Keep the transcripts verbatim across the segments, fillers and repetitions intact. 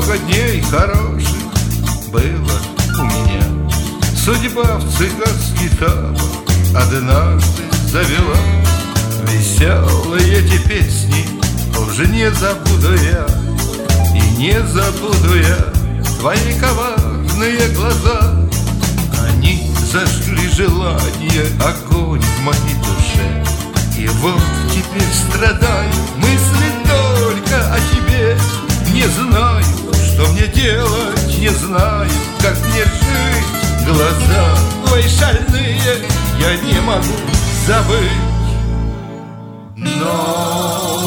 много дней хороших было у меня. Судьба в цыганский табор однажды завела. Веселые эти песни уже не забуду я. И не забуду я твои коварные глаза. Они зажгли желание, огонь в моей душе. И вот теперь страдаю, мысли только о тебе. Не знаю, что мне делать, не знаю, как мне жить. Глаза твои шальные я не могу забыть. Но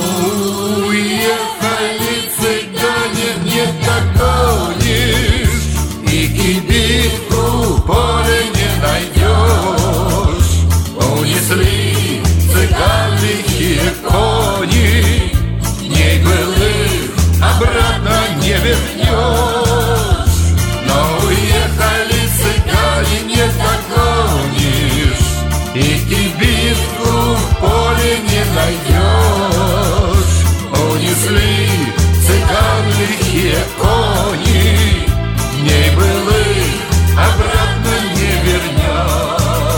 уехали цыгане, не догонишь, и кибитку в поле не найдешь. Унесли цыган лихие кони, дней былых обратно не вернешь. Но уехали цыгане, не догонишь, и кибитку в поле не найдешь. Унесли цыган лихие кони, дней былых обратно не вернешь.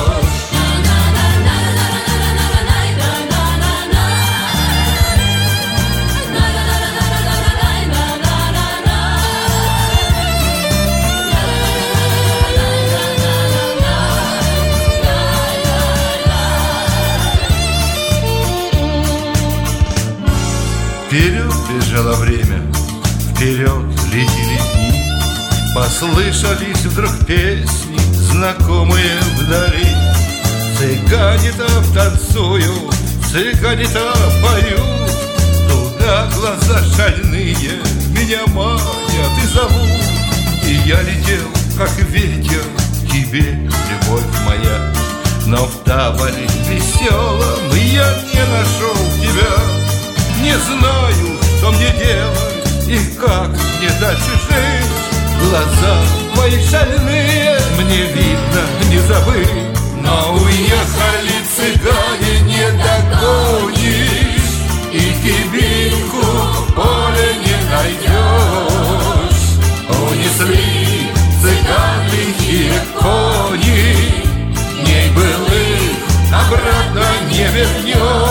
Вперед бежало время, вперед летели дни. Послышались вдруг песни, знакомые вдали. Цыгане-то танцуют, цыгане-то поют. Туда глаза шальные меня манят и зовут. И я летел, как ветер, к тебе, любовь моя. Но в таборе веселом я не нашел тебя. Не знаю, что мне делать и как мне дальше жить. Глаза твои шальные мне видно не забыть. Но уехали цыгане, не догонишь, и кибитку в поле не найдешь. Унесли цыган лихие кони, дней былых обратно не вернешь.